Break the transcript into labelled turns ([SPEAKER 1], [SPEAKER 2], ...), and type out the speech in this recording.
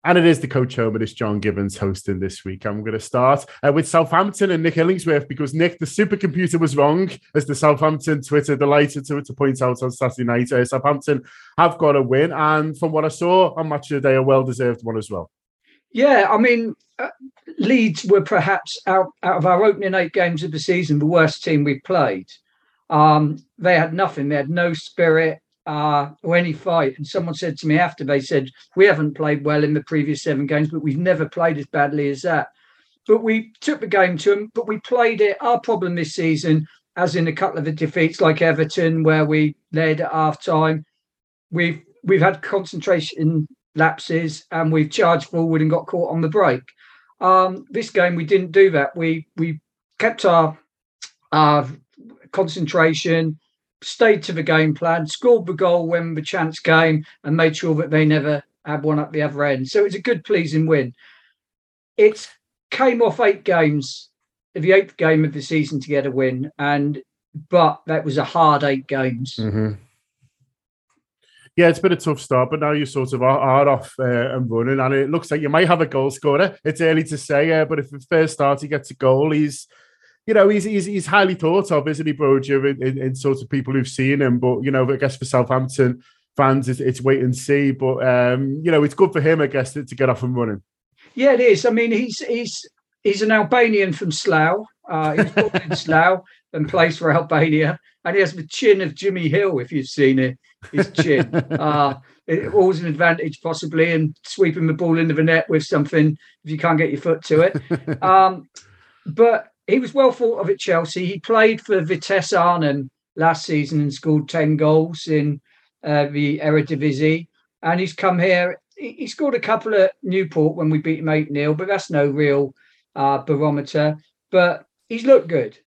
[SPEAKER 1] And it is the Coach Home, and it's John Gibbons hosting this week. I'm going to start with Southampton and Nick Illingsworth because, Nick, the supercomputer was wrong, as the Southampton Twitter delighted to point out on Saturday night. Southampton have got a win, and from what I saw on Match of the Day, a well-deserved one as well.
[SPEAKER 2] Yeah, I mean, Leeds were perhaps, out of our opening 8 games of the season, the worst team we played. They had nothing. They had no spirit or any fight. And someone said to me after, they said, we haven't played well in the previous 7 games, but we've never played as badly as that. But we took the game to them, but we played it. Our problem this season, as in a couple of the defeats like Everton, where we led at half-time, we've had concentration lapses and we've charged forward and got caught on the break. This game, we didn't do that. We kept our concentration, stayed to the game plan, scored the goal when the chance came, and made sure that they never had one up the other end. So it's a good, pleasing win. It came off 8 games, the 8th game of the season to get a win, but that was a hard 8 games.
[SPEAKER 1] Mm-hmm. Yeah, it's been a tough start, but now you sort of are off and running, and it looks like you might have a goal scorer. It's early to say, but if the first start he gets a goal, he's highly thought of, isn't he, Broja, in sort of people who've seen him. But, I guess for Southampton fans, it's wait and see. But, it's good for him, I guess, to get off and running.
[SPEAKER 2] Yeah, it is. I mean, he's an Albanian from Slough. He's born in Slough and plays for Albania. And he has the chin of Jimmy Hill, if you've seen it, his chin. It always an advantage, possibly, in sweeping the ball into the net with something if you can't get your foot to it. But he was well thought of at Chelsea. He played for Vitesse Arnhem last season and scored 10 goals in the Eredivisie. And he's come here. He scored a couple at Newport when we beat him 8-0, but that's no real barometer. But he's looked good.